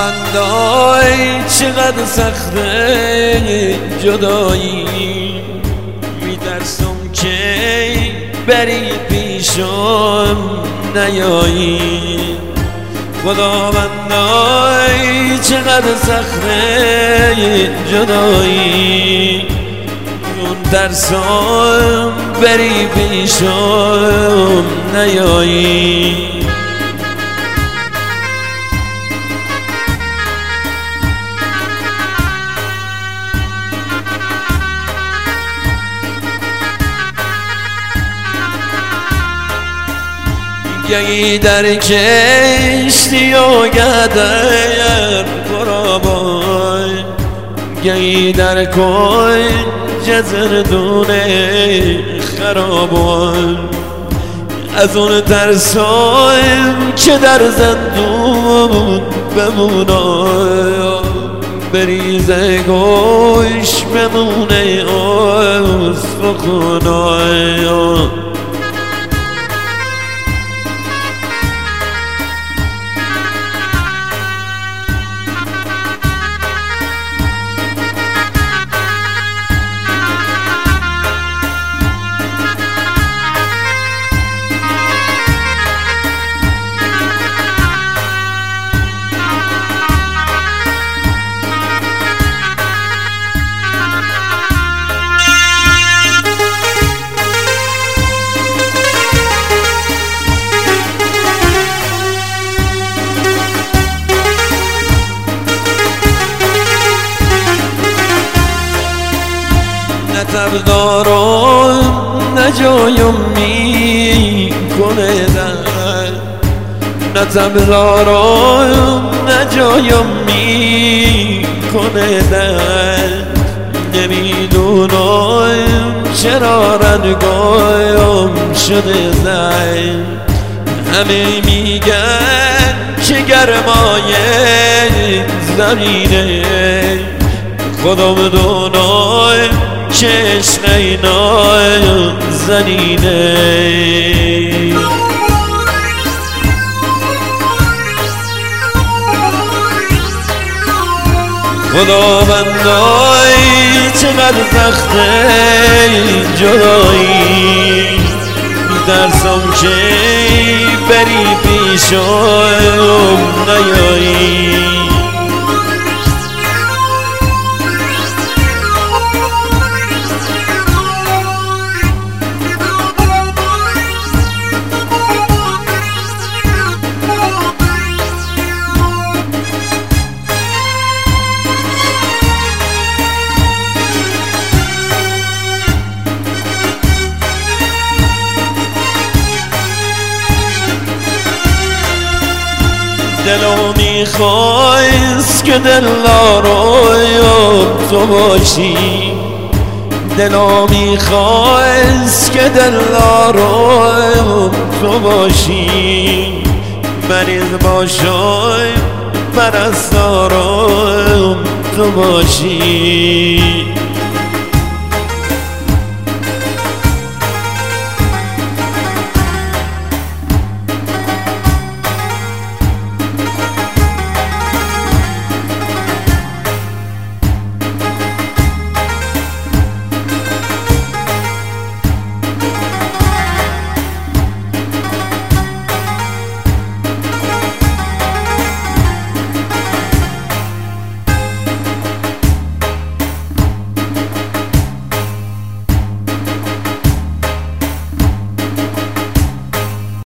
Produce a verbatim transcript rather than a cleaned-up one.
خداوندای چقدر سخته جدایی، میترسم که بری پیشم نیایی. خداوندای چقدر سخته جدایی، اون ترسم بری پیشم نیایی. گهی در کشتی و گدر قرابای، گهی در کنج زندونه خرابای. از اون ترسایم که در زندون بمونم، بریزه گوش بمونه از بخونای. تب دارم نه جایم می کنه در، نه تب دارم نه جایم می کنه در. نمیدونم چرا رنگایم شده در. همه میگن که گرمای زمینه، خدا بدونای که عشق اینا زنینه. خداوندای چقدر سخته جدایی، میترسم که بری پیشم نیایی. دلو میخواست که دلارایم تو باشی، دلو میخواست که دلارایم تو باشی. مریض باشم پرستارم تو باشی.